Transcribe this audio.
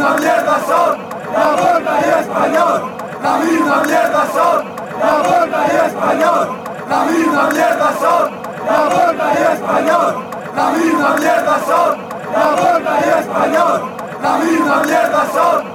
misma mierda son la Volta y Español. La misma mierda son la Volta y Español. La misma mierda son la Volta y Español. La misma mierda son la Volta y Español. La misma mierda son